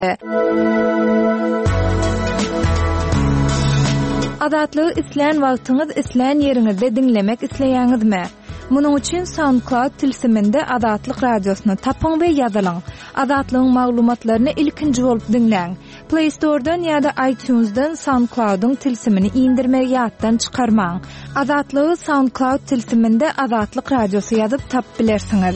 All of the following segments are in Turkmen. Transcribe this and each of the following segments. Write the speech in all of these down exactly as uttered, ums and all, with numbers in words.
Adatlygy isleýän wagtyňyz isleýän ýeriňizde dinlemek isleýäňizmi? Munuň üçin SoundCloud tilsiminde Adatlyk radiosyny tapyň we ýazylaň. Adatlygyň maglumatlaryny ilkinji bolup dinleň. Play Store'dan ýa-da iTunes'dan SoundCloud'un tilsimini indirmek ýatdan çykarmaň. Adatlygy SoundCloud tilsiminde Adatlyk radiosy ýazyp tap bilersiňiz.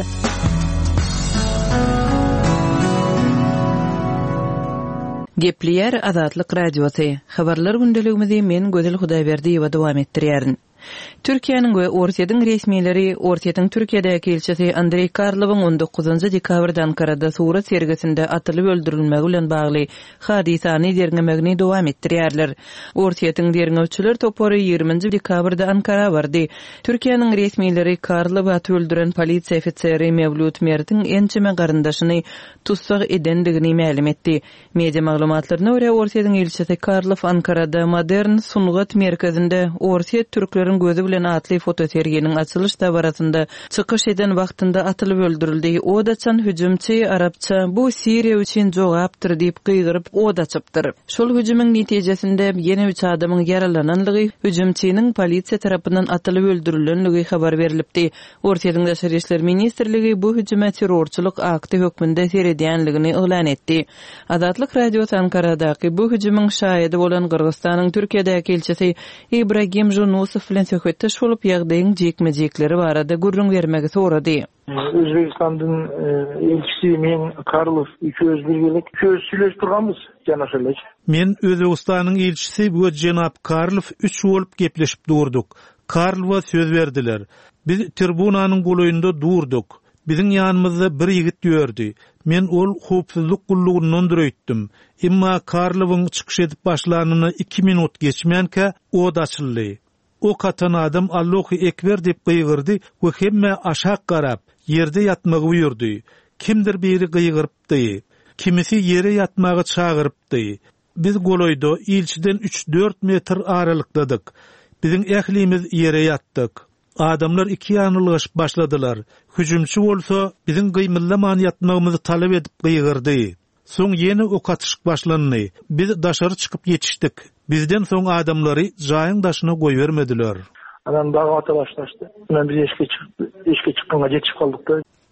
Gepleýär Adatlyk radiosy. Habarlar gündeligimizi men Gözel Hudaýberdiýewa dowam etdirýärin. Türkiýanyň we Ortiýadyň resmiýetleri Ortiýadyň Türkiýedäki elçisi Andrey Karlowyň on dokuzunçy dekabrda Ankarada suwra sergisinde atylyp öldürilmegi bilen bagly hadisany derňemegini dowam etdirýärler. Ortiýadyň derňewçiler topary ýygrüminçi dekabrda Ankara bardy. Türkiýanyň resmiýetleri Karlowy atyp öldüren polisiýa ofiseri Mevlut Mert'in ençeme garyndaşyny tutsak edendigini ma'lum etdi. Media maglumatlaryna görä Ortiýadyň elçisi Karlow Ankarada modern sungat merkezinde Ortiýa türklerin gözü bilen atly fotoserginiň açylyş tabaratynda çykyş eden wagtynda atylyp öldürildi. O daçan hüjümçi Arapça bu Siriýa üçin jogapdyr diýip gıýgyryp o daçypdyr. Şol hüjümüň netijesinde ýene üç adamyň yaralananlygy, hüjümçiniň polisiýa tarapyndan atylyp öldürilenligi habar berilipdi. Ortiýadyň Daşary işler ministrligi bu hüjüme terrorçuluk akty hökmünde seredýänligini elan etdi. Adatlyk radiosu Ankaradaky bu hüjümüň şahidi bolan Gürgistanyň Türkiýedäki elçisi Ibrahim Junusow bilen söhbetde şolup ýagdaýyň jekmejekleri barada gurrun bermegi sorady. Özbegistan'dan elçisi men Karlow üçüz birgelik üçüz süýleşip turganbys janaşylaş. Men Özbegistanyň elçisi bu jenap Karlow üç bolup gepleşip durduk. Karlow'a söz berdiler. Biz tribunanyň goýunda durduk. Biziň ýanymyzda bir ýigit ýördi. Men ol howpsuzlyk gullugundan döretdim. Emma Karlowyň çykyş edip başlanyny iki minut geçmänkä o da açyldy. O katan adam Allahu ekber dip gıygırdı ve hemme aşak garap yerde yatmagy buyurdy. Kimdir biri gıygırıpdy. Kimisi yere yatmagy çağırıpdy. Biz goloyda ilçiden üç dört metr aralykdadyk. Biziň ählimiz yere yatdyk. Adamlar iki ýanylgaşyp başladylar. Hüjümçi bolsa biziň gıymyllaman yatmagymy talap edip gıygırdy. Soň ýene ok atyşyk başlandy. Biz daşary çykyp ýetişdik. Bizden soň adamlary jaýyň daşyna goý bermediler. Adam dağa ata başlaşdy. Men bir eşke çykdy. Eşke çykkanга ýetişip kaldyk da.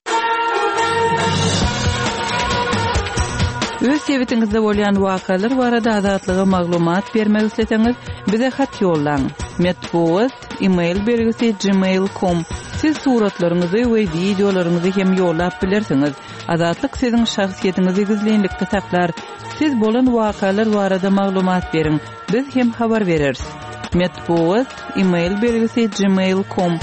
Öz sebetiňizde bolýan wakalar barada adatlyga maglumat bermek isleseňiz, bize hat ýollaň. Metbuat email bergisi gmail dot com. Siz suratlaryňyzy we videolaryňyzy hem ýollap bilersiňiz. Adatlyk siziň şahsiýetiniňizi gizlenlikde saklar. Siz bolan wakalar barada maglumat beriň. Biz hem habar bereriz. Metbuat email bergisi gmail dot com.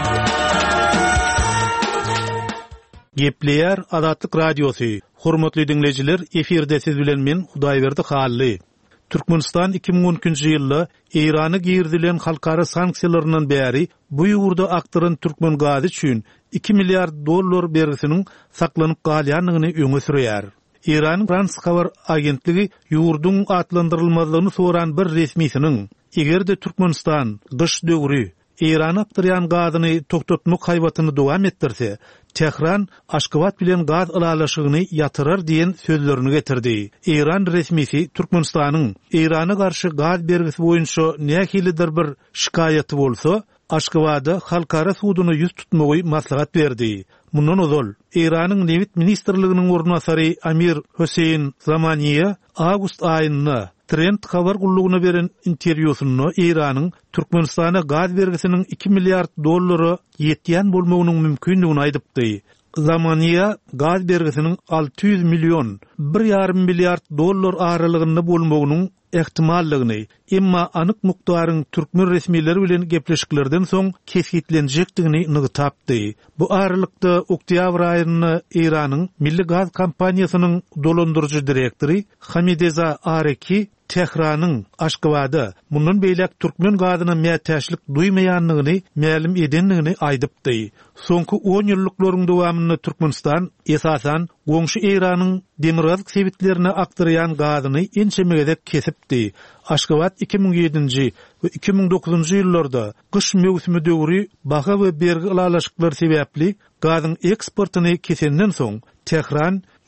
Gepleýär Adatlyk radiosu. Hormatly dinleyijiler, efirde siz bilen men Hudaýberdi Hally. Türkmenistan iki ming on üçinji ýylda Irany girdilen halkara sanksiýalarynyň bäri bu ýurda aktyryn türkmen gazy üçin iki milliard dollar bergisiniň saklanyp galýanlygyny öňe sürýär. İran Frans habar agentligi ýurduň atlandyrylmazlygyny soran bir resmiýetiniň egerde Türkmenistan gyş döwri İran aktyryan gazyny toktatmak haýbatyny dowam etdirse, Tehran Aşgabat bilen gaz alalaşygyny ýatyrar diýen sözlerini getirdi. İran resmiýeti Türkmenistanyň Irana garşy gaz bergisi boýunça nähilidir bir şikayaty bolsa, Aşgabada halkara suduny ýüz tutmagy maslahat berdi. Mundan ozal, İranyň Newit ministrliginiň ornasary Amir Hüseyin Zamaniýa awgust aýynda Trend habar gullugyna beren interwýusunda Iranyň Türkmenistana gaz bergisiniň iki milliard dollary ýetýän bolmagynyň mümkinligini aýdypdy. Zamaniýa gaz bergisiniň alty ýüz million, bir ýarym milliard dollar aralygynda bolmagynyň ehtimallygyny, emma anyk mukdaryň türkmen resmiýetleri bilen gepleşiklerden soň kesgitlenjekdigini nygytapdy. Bu aralykda oktyabr aýynda Iranyň Milli Gaz Kompaniýasynyň dolandyrjy direktori Hamideza Areki Tehranyň Aşgabada mundan beýlek türkmen gazyna mätäçlik duýmaýanlygyny ma'lum edenligini aýdypdy. Soňky on ýyllyklaryň dowamynda Türkmenistan esasan goňşy Iranyň demirazlyk sebitlerini aktyrýan gazyny ençemegedek kesipdi. Aşgabat iki ming ýedinji we iki ming dokuzunjy ýyllarda gyş mewsimi döwri baha we bergi alalaşyklar sebäpli gazyň eksportyny kesenden soň Tehran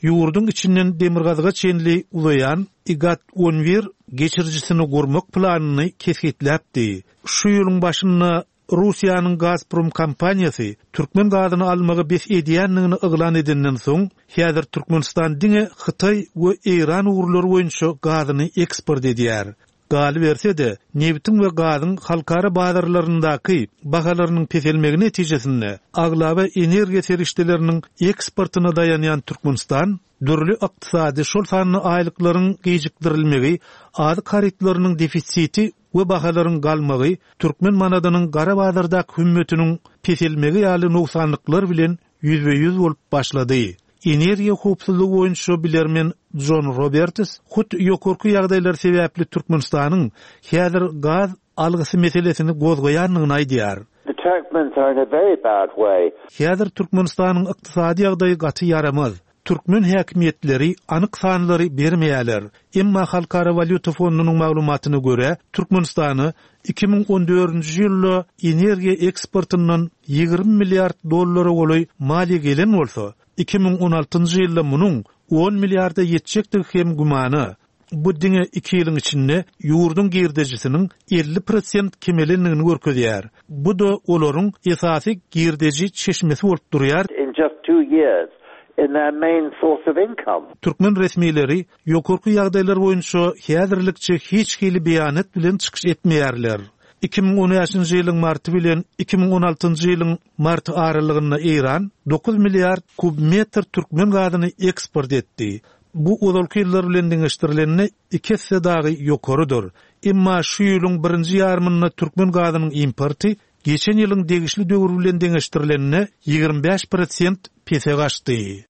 ýurdun içinden demirgazga çenli ulayan İgat on bir geçirjisini gurmak planını kesgitläpdi. Şu ýylyň başynda Russiýanyň Gazprom kompaniýasy Türkmen gazyny almagy bes edýänligini yglan edenden soň, häzir Türkmenistan diňe Hytaý we Eýran urlary boýunça gazyny eksport edýär. Gali berse-de, nebitiň we gazyň halkara bazarlaryndaky bahalarynyň peselmegi netijesinde aglaba energiýa serişdeleriniň eksportyna dayanýan Türkmenistan dürli ykdysady şol sanly aýlyklaryň gejikdirilmegi, ady karitlarynyň defisiti we bahalaryň galmagy Türkmen manadanyň gara bazardaky hümmetiniň peselmegi ýaly noksanlyklar bilen yüzbe yüz bolup başlady. Energiýa howpsuzlygy boýunça bilermen John Roberts, hut ýokurky ýagdaýlar sebäpli Türkmenistanyň häzir gaz algysy meselesini gozgoýanlygyny aýdýar. The Turkmens are in a very bad way. Häzir Türkmenistanyň ykdysady ýagdaýy gaty ýaramaz. Türkmen häkimetleri anyk sanlary bermeýärler. Emma Halkara Valyuta Fondunyň maglumatyna görä, Türkmenistany iki ming on dördünji ýylda energiýa eksportyndan ýygrimi milliard dollara goly maliýe gelen bolsa, iki ming on altynjy ýylda munyň on milliarda ýetjekdir hem gumany. Bu diňe iki ýylyň içinde ýurdun girdejisiniň elli prosent kemelenligini görkezýär. Bu da olaryň esasy girdeji çeşmesi bolup durýar. In just two years, in their main source of income. Türkmen resmiýetleri ýokurky ýagdaýlar boýunça häzirlikçe hiç hili beýanat bilen çykyş etmeýärler. iki ming on beşinji ýylyň marty bilen iki ming on altynjy ýylyň marty aralygynda Eýran dokuz milliard kubmetr türkmen gazyny eksport etdi. Bu uzalky ýyllar bilen deňeşdirilenne iki hisse dagy ýokarydyr. Emma şu ýylyň birinji ýarmynda türkmen gazynyň importy geçen ýylyň degişli döwür bilen deňeşdirilenne ýygrimi beş prosent pese gaçdy.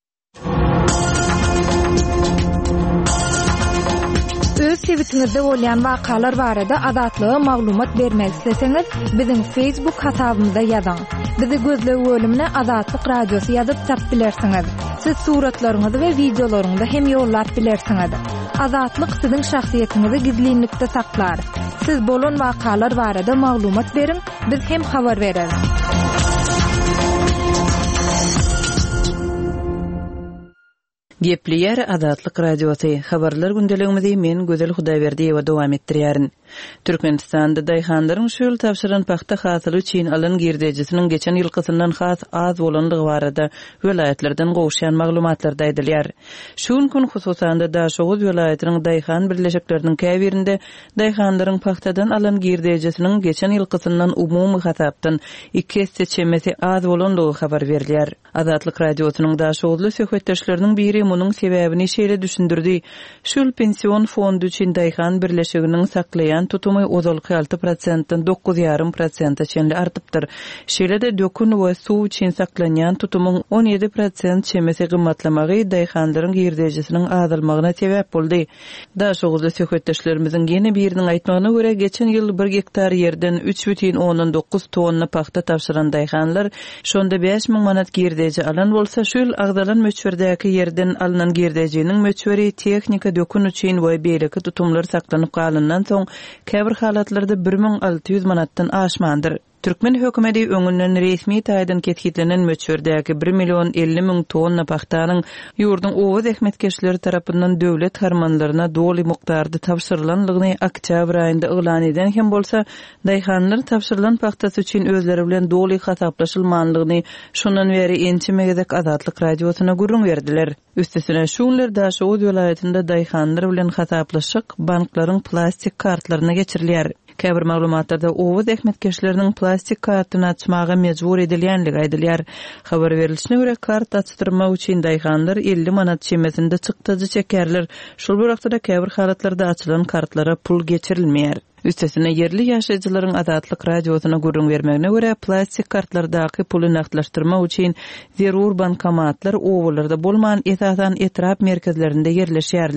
Öz sebitingizde bolýan wakalar barada adatlyga maglumat bermek isteseňiz, biziň Facebook hasabymyza ýazyň. Bizi gözlegi bölümine Adatlyk Radiosu ýazyp tap bilersiňiz. Siz suratlaryňyzy we videolaryňyzy hem ýollap bilersiňiz. Adatlyk siziň şahsiýetiniňizi gizlinlikde saklar. Siz bolan wakalar barada maglumat beriň, biz hem habar bereriz. Gepleýär Adatlyk Radiosu. Habarlar gündeligimizi men Gözel Hudaýberdiýewa dowam etdirýärin. Türkmenistanda daýhanlaryň şol tapşyran paxta hasyly üçin alan girdejisiniň geçen ýylkysyndan has az bolanlygy barada welaýetlerden gowşan maglumatlarda aýdylýar. Şol gün hususanda da şowuz welaýatynyň daýhan birleşikleriniň käbirinde daýhanlaryň paxtadan alan girdejisiniň geçen ýylkysyndan umumy hasapdan iki hisse çemesi az bolanlygy habar berilýär. Adatlyk Radiosynyň da şowuzly söhbetdeşleriniň biri munyň sebäbini şeýle düşündirdi. Şol pensiýon fondu üçin daýhan birleşiginiň saklaýan tutumy ozalky alty prosentdan dokuz ýarym prosenta çenli artypdyr. Şeýle-de dökün we suw üçin saklanýan tutumyň on ýedi prosent çemesi gymmatlamagy daýhanlaryň girdejisiniň azalmagyna sebäp boldy. Da şowuzly söhbetdeşlerimiziň ýene biriniň aýtmagyna görä, geçen ýyl bir hektar ýerden üç бүтүn on dokuz tonna paxta tapşyran daýhanlar şonda beş ming manat girdeji alan bolsa, şol agdalan möçberdäki ýerden alınan girdejiniň möçberi tehnika dökün üçin we beýleki tutumlar saklanyp galyndan soň käbir halatlarda bir ming alty ýüz manatdan aşmandyr. Türkmen hökümeti öňünden resmi taýdan ketkitlenen möçberdäki bir million elli ming tonna paxtanyň ýurdun owuz ähmetkeşleri tarapyndan döwlet harmanlaryna doly mukdarda tapşyrylanlygyny oktyabr aýynda yglan eden hem bolsa, daýhanlar tapşyrylan paxtasy üçin özleri bilen doly hasaplaşylmanlygyny şondan beri ençimegedek Adatlyk Radiosyna gurrun berdiler. Üstesine şunlar da şowuz welaýatynda daýhanlar bilen hasaplaşyk banklaryň plastik kartlaryna geçirilýär. Käbir maglumatlarda owuz ähmetkeşleriniň plastik kartyny açmagy mejbur edilýänligi aýdylýar. Habar berilişine görä, kart açdyrmak üçin daýhanlar elli manat çemesinde çykdyjy çekerler. Şol wagtda käbir halatlarda açylan kartlara pul geçirilmeýär. Üstesine yerli ýaşaýjylaryň Adatlyk Radiosyna gurrun bermegine görä, plastik kartlardaky puly nakdlaşdyrmak üçin zerur bankomatlar owalarda bolman esasan etrap merkezlerinde ýerleşýärler.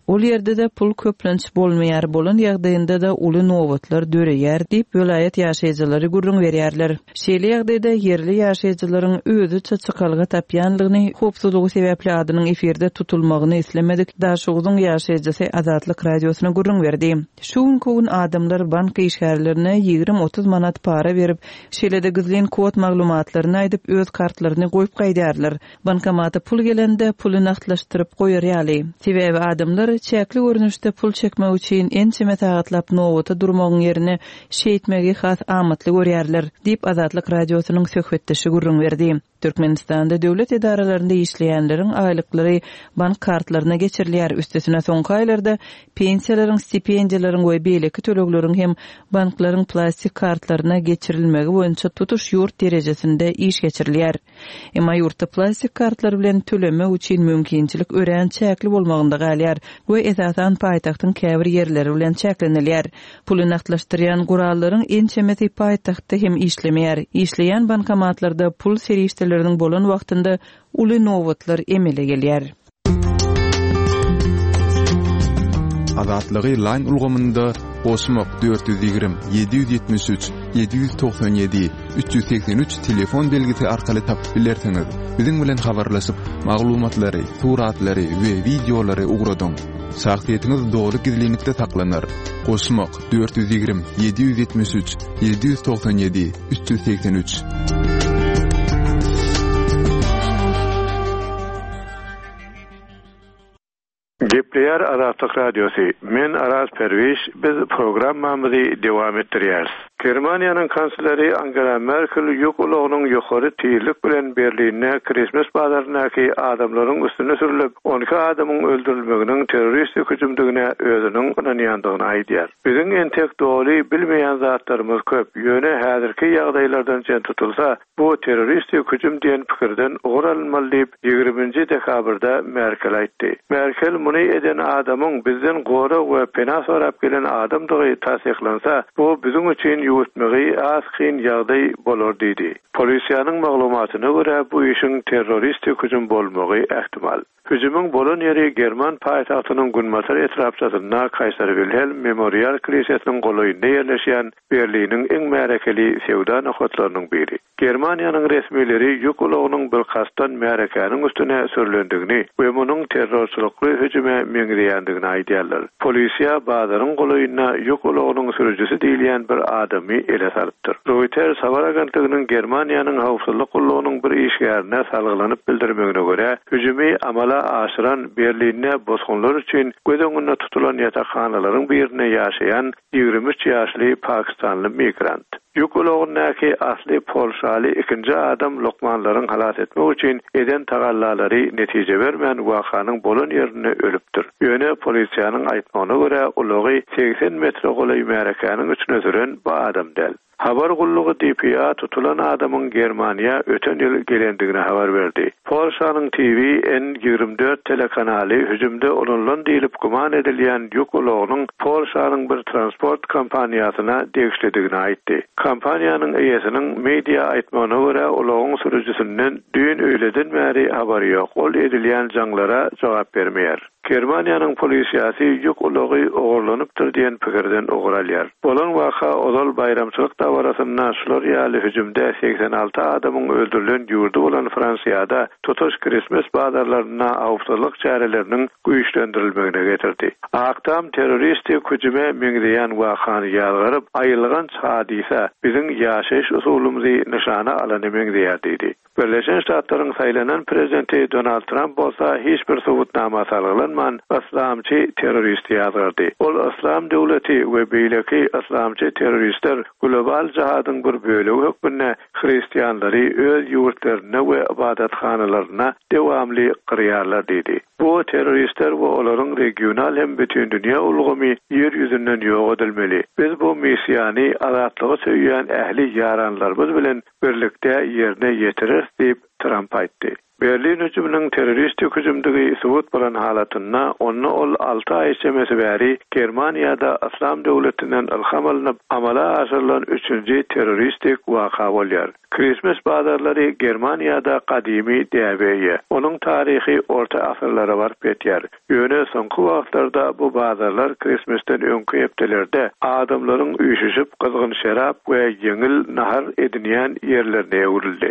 Ol yerde de pul köplenç bolmaýar bolan ýagdaýynda da uly nowatlar döreýär diýip welaýat ýaşaýjylary gurrun berýärler. Şeýle ýagdaýda yerli ýaşaýjylaryň özü çaçakalga tapýanlygyny, hopsuzlygy sebäpli adynyň efirde tutulmagyny islemedik. Daşugyň ýaşaýjysy Azatlyk radiosyna gurrun berdi. Şu gün adamlar banka işgärlerine ýigrim otuz manat para berip, şeýlede gizlen kod maglumatlaryny aýdyp öz kartlaryny goýup gaýdarlar. Bankamaty pul gelende puly naqdlaşdyryp goýar ýaly. Sebäbi adamlar çäkli görnüşde pul çekmek üçin ençe metagatlaپ nowata durmagyň ýerine şeýitmegi has amatly görýärler diýip Azatlyk radiosynyň söhbetdeşi gurrun berdi. Türkmenistanda döwlet edaralaryny işleýänleriň aýlyklary bank kartlaryna geçirilýär. Üstesine soňky aýlarda pensiýalaryň, stipendiýalaryň we beýleki tölekleriň hem banklaryň plastik kartlaryna geçirilmegi boýunça tutuş ýurt derejesinde iş geçirilýär. Emma ýurtda plastik kartlar bilen tölemek üçin mümkinçilik ören çäkli bolmagynda galýar we esasan paýtagtyň käbir ýerleri bilen çäklenilýär. Puly naqdlaşdyrýan gurallaryň ençemeti paýtagtda hem işlemeýär. Işleýän bankomatlarda pul serişleri bolan wagtynda uly nowatlar emele gelýär. Azatlygy line ulgamynda Osmok dört yüz yigirmi yedi yüz yetmiş üç yedi yüz doksan yedi üç yüz seksen üç telefon belgisi arkaly tapyp bilersiňiz. Biziň bilen habarlaşyp maglumatlary, suratlary we videolary ugradyň. Şahsiýetiňiz dogry gizlilikde saklanır. Osmok dört yüz yigirmi yedi yüz yetmiş üç yedi yüz doksan yedi üç yüz seksen üç. Gepleýär Azatlyk radiosy. Men Aras Perwiş, biz programmamyzy dowam etdirýäris. Germaniýanyň kansleri Angela Merkel ýok ulagynyň ýokary tiýlik bilen Berliне Christmas bazarynaky adamlaryň üstüne sürilip, on iki adamyň öldürilmeginiň terroristik hüjümdigine özüniň ynanýandygyny aýdýar. Biziň entek dogry bilmeýän zatlarymyz köp. Ýöne häzirki ýagdaýlardan jen tutulsa, bu terroristik hüjüm diýen pikirden oguralmaly diýip ýigriminji dekabrda Merkel aýtdy. Merkel muny eden adamyň bizden gora we pena sorap gelen adamdygy tasdiklansa, bu biziň üçin ýurtmygy az kyn ýagdaý bolar diýdi. Polisiýanyň maglumatyna görä bu işiň terroristik hüjüm bolmagy ähtimal. Hüjümüň bolan ýeri German paýtagtynyň Gunmatar etrapçasyna Kaysar Wilhelm Memorial Kilisesining golaýynda ýerleşýän Berliniň iň märekeli sewda nokatlarynyň biri. Germaniýanyň resmileri ýok ulagynyň bir kastan märekäniň üstüne sürlendigini we munyň terrorçylykly hüjüme meňzeýändigini aýdýarlar. Polisiýa bazaryň golaýyna ýok ulagynyň sürüjüsi diýilýän bir adamy ele salypdyr. Reuters habar agentligining Germaniýanyň howpsuzlyk gullagynyň bir işgärine salgylanyp bildirmegine görä, hüjümi amala aşıran Berlinne bozgunlar üçin göz tutulan ýatakhanaların birine ýaşaýan ýigirmi üç ýaşly Pakistanly migrant. Ýok ulagynyňky asly Polşaly ikinji adam lokmanlaryň halat etmek üçin eden tagallalary netije bermän wakanyň bolan ýerine ölüpdir. Ýöne polisiýanyň aýtmagyna görä ulagy seksen metre golaý märekäniň üçine süren bu adam däl. Habar gullugy D P A tutulan adamyň Germaniýa öten ýyl gelendigini habar berdi. Polşanyň T V N ýigirmi dört telekanaly hüjümde olanlan diýilip guman edilýän ýok ulagynyň Polşanyň bir transport kompaniýasyna degişledigini aýtdy. Kompaniýanyň eýesiniň media aýtmagyna görä ulagyň sürüjüsinden düýün öýleden bäri habary ýok. Ol edilýän jaňlara jogap bermeýär. Germaniýanyň polisiýasy ýok ulagy ogurlanypdyr diýen pikirden oguralýar. Bolan waka odal bayramçylyk dawarasyna şular ýaly hüjümde seksen alty adamyň öldürilen ýurdu bolan Fransiýada tutuş Christmas bazarlaryna awfsuzlyk çäreleriniň güýçlendirilmegine getirdi. Aktam terroristik hüjüme meňzeýän wakany ýalgaryp aýylgan hadisa biziň ýaşaýyş usulumyzy nişana alan meňzeýär diýdi. Birleşen Ştatlaryň saýlanan prezidenti Donald Trump bolsa hiç bir subutnama salgylanman islamçy terrorist ýazgardy. Ol islam döwleti we beýleki islamçy terroristler global jihadyň bir bölegi hökmünde hristiýanlary öz ýurtlaryna we ibadathanalaryna dewamly gyrýarlar diýdi. Bu terroristler we olaryň regional hem bütün dünýä ulgamy ýer ýüzünden ýok edilmeli. Biz bu missiýany azatlygy söýýän ähli ýaranlarymyz bilen birlikde ýerine ýetirir diýip Trump aýtdy. Berlin hüjümüniň terroristik hüjümdigi subut bolan halatynda onu ol altı ay içemesi bäri Germaniýada Islam döwletinden ilham alynıp amala aşyrylan üçünji terroristik waka bolýar. Christmas bazarlary Germaniýada kadymy däbeýe. Onuň taryhy orta asyrlara baryp ýetýär. Ýöne soňky wagtlarda bu bazarlar Christmasden öňkü hepdelerde adamlaryň üýşüşip kızgın şerap we ýeňil nahar edinýän ýerlerine ýöwürildi.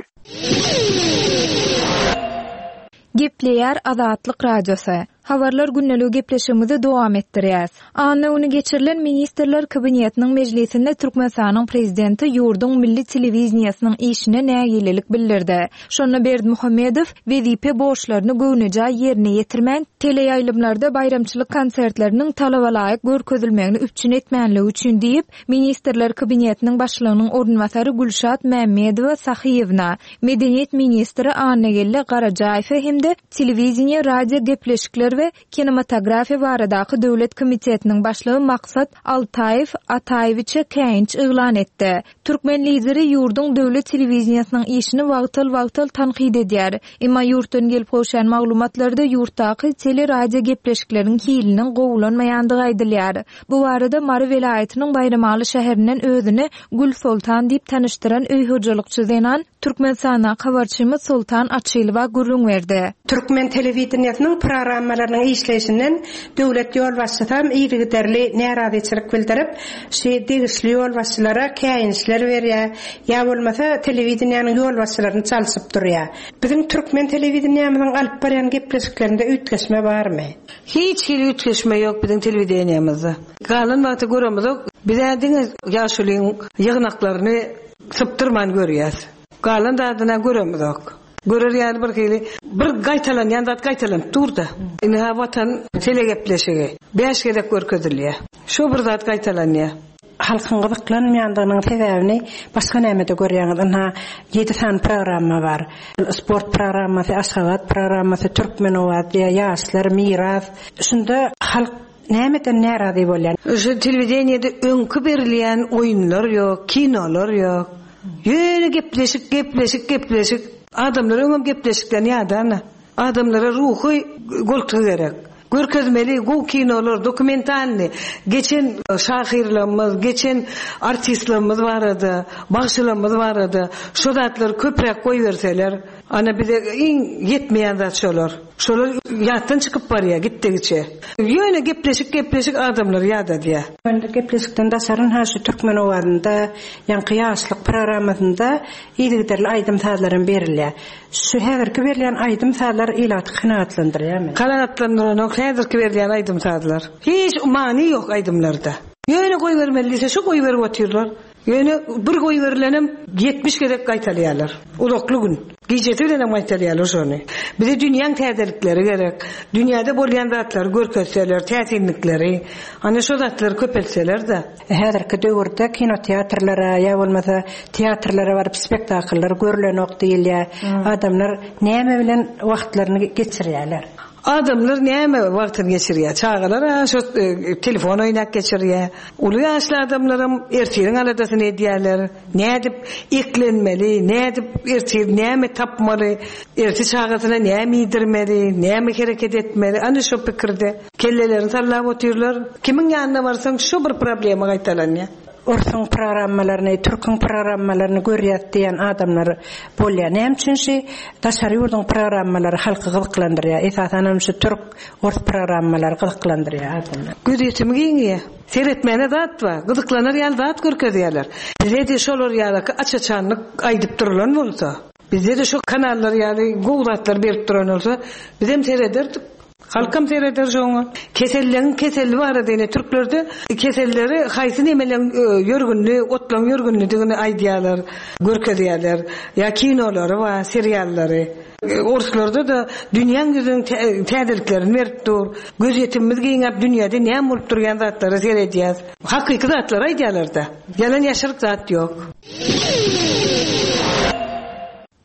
Gepleýär Azatlyk radiosu. Habarlar günnelik gepleşigimizi dowam etdirýäs. Anna uny geçirilen ministrler kabinetiniň mejlisinde Türkmenistanyň prezidenti ýurdun milli telewizionsynyň işine nägilelik bildirdi. Şonu Berdimuhammedow wezipe borçlaryny göwnüje ýerine ýetirmän teleýaýlymlarda bayramçylyk konsertleriniň talaba laýyk görkezilmegini üpçün etmänligi üçin diýip ministrler kabinetiniň başlygynyň ornwasary Gülşat Mämmedowa Sahyewna, medeniýet ministri Anna Gelle Garajaýew hemde telewiziniýa radio gepleşikler we kinematografiýa baradaky döwlet komitetiniň başlygy Maksat Altaýew Ataýewiçe käýinç ýylan etdi. Türkmen lideri ýurdun döwlet telewizionsynyň işini wagtyl-wagtyl tanqid edýär. Emma ýurtdan gelip goşan maglumatlarda ýurtdaky tele radio gepleşikleriniň hiliniň gowulanmaýandygy aýdylýar. Bu barada Mary welaýatynyň Bayramaly şäherinden özüni Gül Sultan diýip tanıştyran öý hojalykçy Zenan Türkmenistana habarçymyz Sultan Açylywa gurrun berdi. Türkmen telewizionynyň programmalarynyň işleýişinden döwlet ýol başçysam ýygyderli näradyçylyk bildirip, şeý degişli ýol başçylara käýinçler berýär, ýa bolmasa telewizionynyň ýol başçylaryny çalysyp durýar. Bizim Türkmen telewizionynyň alyp barýan gepleşiklerinde ütgeşme barmy? Hiç hili ütgeşme ýok bizim telewizionyamyzda. Galyn wagty göremizok, biz ädiňiz ýaşulyň ýygnaklaryny sypdyrman görýäs. Galyn dadyna göremizok. Görür ýaly bir hili bir gaýtalan ýanda gaýtalan durda. Ine ha watan telegepleşigi beş gerek görkezilýär. Şu bir zat gaýtalanýar. Halkyň gyzyklanmaýandygynyň sebäbini başga nämede görýäňiz? Ha ýedi san programma bar. Sport programmasy, aşgabat programmasy, Türkmen owad, ýaşlar, miras. Şunda halk nämeden närazy bolýar? Şu telewizionyada öňkü berilýän oýunlar ýok, kinolar ýok. Ýöne gepleşik, gepleşik, gepleşik. Adamlar öňem gepleşikden ýa-da adamlara ruhy goltugy gerek. Görkezmeli go kinolar, dokumentalny. Geçen şahirlerimiz, geçen artistlerimiz barady, bagşylarymyz barady. Şu zatlar köprek goý berseler, ana bize iň ýetmeýän zat şolar. Şolar ýatdan çykyp barýar gitdigiçe. Ýöne gepleşik gepleşik adamlar ýa-da diýär. Öňde gepleşikden daşaryn ha şu Türkmen owadynda, ýa-ni ýaşlyk programmasynda ýygyderli aýdym taýlaryň berilýär. Şu häzirki berilýän aýdym taýlar ilaty kanaatlandyrýarmy? Kanaatlandyran häzirki berilýän aýdym taýlar. Hiç many ýok aýdymlarda. Ýöne goý bermelise şu goý berip otyrlar. Ýöne bir goý berilenem yetmiş gerek gaýtalýarlar. Ulukly gün. Gijeti bilen gaýtalýarlar şonu. Bize dünýäň täzelikleri gerek. Dünýäde bolýan zatlar görkezseler, täsirlikleri, ana şu zatlar köpelseler-de. Häzirki döwürde kinoteatrlara, ýa bolmasa teatrlara baryp spektakllar görülenok diýilýär. Adamlar näme bilen wagtlaryny geçirýärler? Adamlar näme wagtyny geçirýär? Çağalar şu e, telefon oýnak geçirýär. Uly ýaşly adamlarym ertiň aladasyny edýärler. Nädip eklenmeli, nädip ertiň näme tapmaly, erti çağatyna näme ýedirmeli, näme hereket etmeli? Ana şu pikirde kellelerini sallap otyrlar. Kimiň ýanyna barsaň şu bir problema gaýtalanýar. Orsun programmalaryny, türkün programmalaryny görýär diýen adamlar bolýar. Näme üçin şi daşary ýurdun programmalary halky gyzyklandyrýar. Esasen şu türk ors programmalary gyzyklandyrýar adamlar. Gözetimi giňe. Seretmene zat bar, gyzyklanýar ýaly zat görkezýärler. Bizde de şolar ýaly açaçanlyk aýdyp durulan bolsa, bizde de şu kanallar ýaly gowratlar berip duran bolsa, biz hem seredirdik. Halkam seyreder şoňa. Keselliň keselli bar diýene türklerde keselleri haýsy nemelen ýörgünli, otlaň ýörgünli diýeni aýdýarlar, görkezýärler. Ýa kinolary we seriallary. Orslarda da dünýäň gözüň täzeliklerini berip dur. Gözetimiz giňäp dünýäde näme bolup durýan zatlary seredýär. Hakyky zatlar aýdýarlar da. Yalan ýaşyryk zat ýok.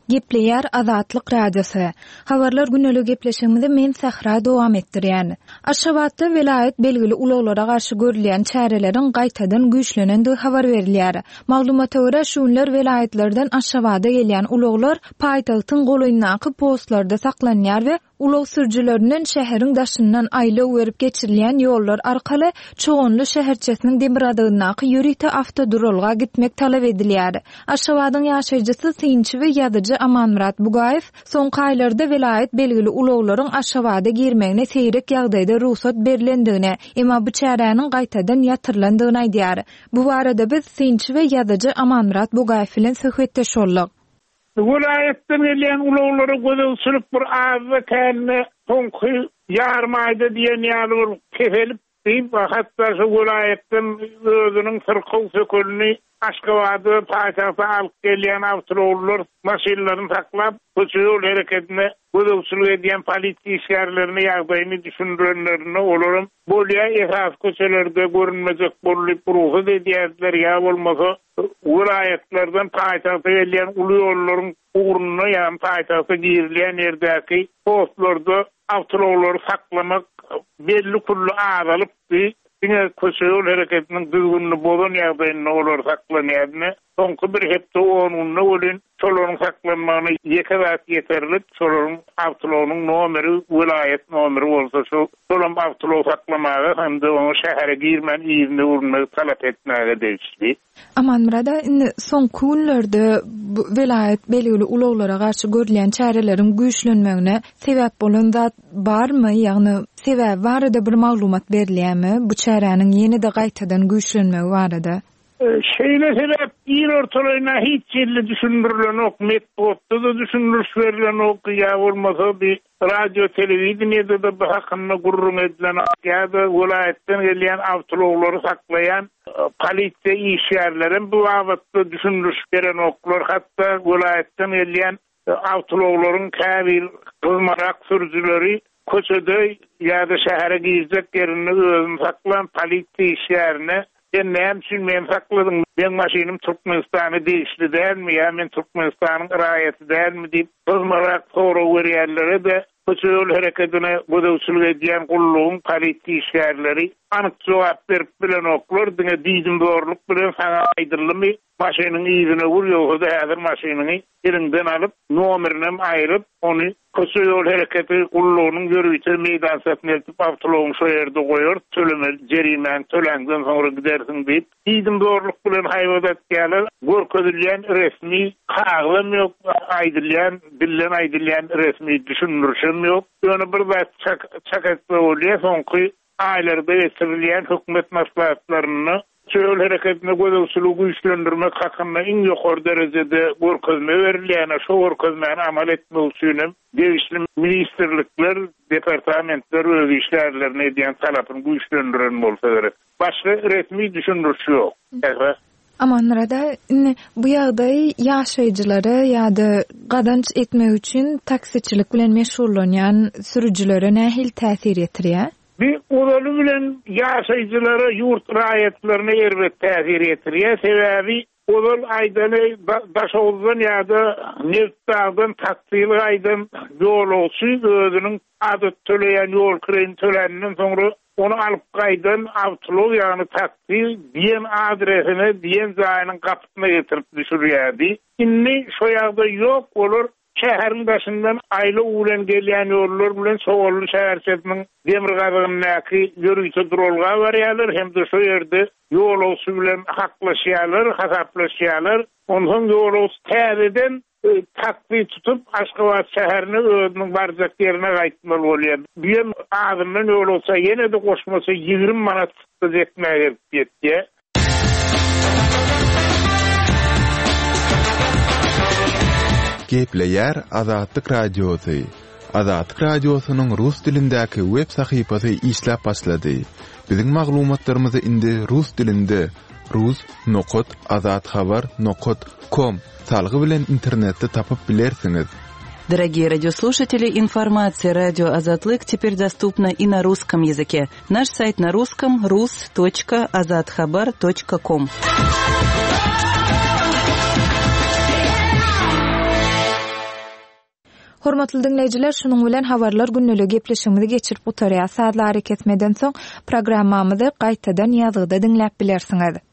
Gepleýär Azatlyk Radiosu. Habarlar günelük gepleşigimizde men Sahra dowam etdirýän. Aşgabatda welayet belgili ulaglara garşy görülen çäreleriň gaýtadan güýçlenendiği habar berilýär. Maglumata görä şunlar welayetlerden Aşgabada gelýän ulaglar paýtagtyň goýundaky postlarda saklanýar we ulag sürjülerinden şäheriň daşyndan aýla berip geçirilýän ýollar arkaly çoğunly şäherçesiniň Demiradagyndaky ýürükde avtodurolga gitmek talap edilýär. Aşgabadyň ýaşaýjysy synçy we ýazyjy Amanmurat Bugaýew soňky aýlarda welayet belgili ulaglaryň Aşgabada girmegine seýrek ýagdaýda ruhsat berilendigine, emma bu çäräniň gaýtadan ýatyrylandygyny aýdýar. Bu barada biz synçy we ýazyjy Amanmurat Bugaýew bilen söhbetdeş boldyk. Vilayetden gelen ulaglara gözelsülük bir ağzı kendine soňky ýarmaýda diýen ýaly kefelip diýip, hatda şu vilayetden özüniň sırkıl sökülini Aşgabada paýtagta alyp gelýän awtomobillar maşinalaryny taklap, köçüýol hereketine gözelsülük edýän polisiýa işgärlerini ýagdaýyny düşündirenlerini olaryň bolýa ehas köçelerde görünmejek bolup ruhy edýärler ýa bolmasa vilayetlerden paýtagta gelýän uly ýollaryň uğruna ýa paýtagta girilýän ýerdäki postlarda awtomobilleri saklamak belli kullu ağalypdy. Diňe köçüýol hereketiniň düzgünlüği bolan ýagdaýyny olar saklanýardyny. Soňky bir hepde onuny bolan şolaryň saklanmagyny ýekerat ýeterlik, şolaryň awtologynyň nomeri, vilayet nomeri bolsa şu şolam awtolog saklamagy hem-de onu şähere girmän ýerine urunmagy talap etmäge degişdi. Amanmurada indi soňky günlerde welayet belgili ulaglara garşy görülen çäreleriň güýçlenmegine sebäp bolan zat barmy? Ýagny sebäp barada bir maglumat berilýärmi? Bu çäräniň ýene-de gaýtadan güýçlenmegi barada. Şeýle sebäp ýer ortalaryna hiç ýerli düşündirilen ok, metodda da düşündiriş berilen ok, ýa bolmasa bir radio, telewizionyada da bu hakynda gurrun edilen ýa-da welayetden gelýän awtologlary saklayan polisiýa işgärlerin bu wagtda düşündiriş beren oklar, hatda welayetden gelýän awtoloklaryň käbir kızmarak sürjüleri köçede ýa-da şähere girecek ýerini özüni saklayan polisiýa işgärine ben näme üçin men sakladyň? Ben maşinim Türkmenistany değişdi dälmi? Ya men Türkmenistanyň raýaty dälmi diýip kızmarak soraw berýärler de köçüýol hereketine gözelsülük edýän gullugyň polisiýa işgärleri anyk jogap berip bilen oklar diňe diýdim doğruluk bilen saňa aýdyrylmy maşinyň ýerine gurýar da häzir maşinyny ýerinden alyp nomerini aýryp onu köçüýol hereketi gullugynyň ýörüýçe meýdan sätine eltip awtologyň şo ýerde goýar, tölemel jerimen tölängden soňra gidersiň diýip diýdim doğruluk bilen haýwadat gelýär. Görkezilýän resmi kagylym ýok, aýdylýan, bilen aýdylýan resmi düşündirişim ýok. Ýöne bir zat çakatly bolýar, soňky aýlarda ýetirilýän hökümet maslahatlaryny çöl hereketine gözelsülüğü güýçlendirmek hakynda iň ýokary derejede görkezme berilýän, şo görkezmäni amal etmek üçin degişli ministrlikler, departamentler öz işlerlerini edýän talapyny güýçlendiren bolsa gerek. Başga resmi düşündiriş ýok. Amanrada bu ýagdaý ýaşaýjylary ýa-da gadanç etmek üçin taksiçilik bilen meşgullanýan sürüjülere nähil täsir etdirýär? Bir odalı bilen ýaşaýjylara ýurt raýatlaryna elbet täsir etdirýär. Sebäbi odal aýdany daşawdan ýa-da neftdan taksyly aýdan ýolçy özüniň adat töleýän ýol kiren tölänenden soňra onu alyp gaýdan awtolog ýagny taksy diýen adresine diýen zaýynyň gapatyna getirip düşürýärdi. Indi şo ýagda ýok bolar. Şäheriň başyndan aýla ulen gelýän ýollar bilen Soğolly şäherçesiniň Demirgazyňdaky ýörüýçe durolga barýarlar, hem de şo ýerde ýolçy bilen haklaşýarlar, hasaplaşýarlar. Ondan ýolçy täzeden taksy tutup Aşgabat şäherine özüniň barjak ýerine gaýtmaly bolýar. Bir adamdan ýolçy ýene de goşmasa ýigrim manat etmäge ýetdi. Gepleýär Azatlyk Radiosu. Azatlyk Radiosunyň rus dilindäki web sahypasy işläp başlady. Biziň maglumatlarymyzy indi rus dilinde rus nokot azatxabar nokot com salgy bilen internetde tapyp bilersiňiz. Дорогие радиослушатели, информация «Радио Азатлык» теперь доступна и на русском языке. Наш сайт на русском — рус точка азатхабар точка ком. Hormatly dinleyijiler, şunun bilen habarlar günnüligi gepleşigimizi geçirip utarýar. Saatlar hareket etmeden soň programmamyzy gaýtadan ýazgyda dinläp bilersiňiz.